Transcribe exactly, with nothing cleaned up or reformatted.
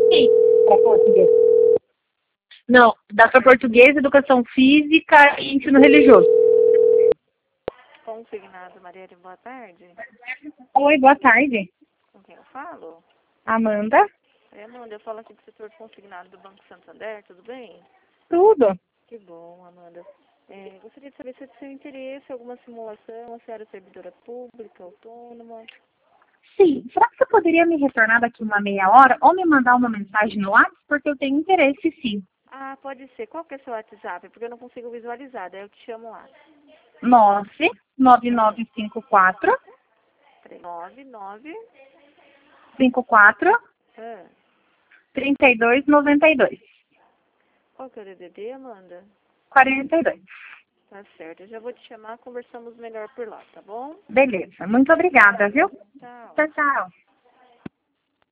Sim, para português. Não, dá para português, educação física e ensino religioso. Consignado, Marielle, boa tarde. Oi, boa tarde. Com quem eu falo? Amanda? É, Amanda, eu falo aqui do setor consignado do Banco Santander, tudo bem? Tudo. Que bom, Amanda. É, gostaria de saber se é do seu interesse em alguma simulação, se era servidora pública, autônoma. Sim, será que você poderia me retornar daqui uma meia hora ou me mandar uma mensagem no WhatsApp? Porque eu tenho interesse, sim. Ah, pode ser. Qual que é o seu WhatsApp? Porque eu não consigo visualizar, daí eu te chamo lá. nove nove nove cinco quatro nove nove cinco quatro Ah, trinta e dois noventa e dois qual que é o D D D, Amanda? quarenta e dois. Tá certo, eu já vou te chamar, conversamos melhor por lá, tá bom? Beleza, muito obrigada, viu? Tchau. Tchau, tchau.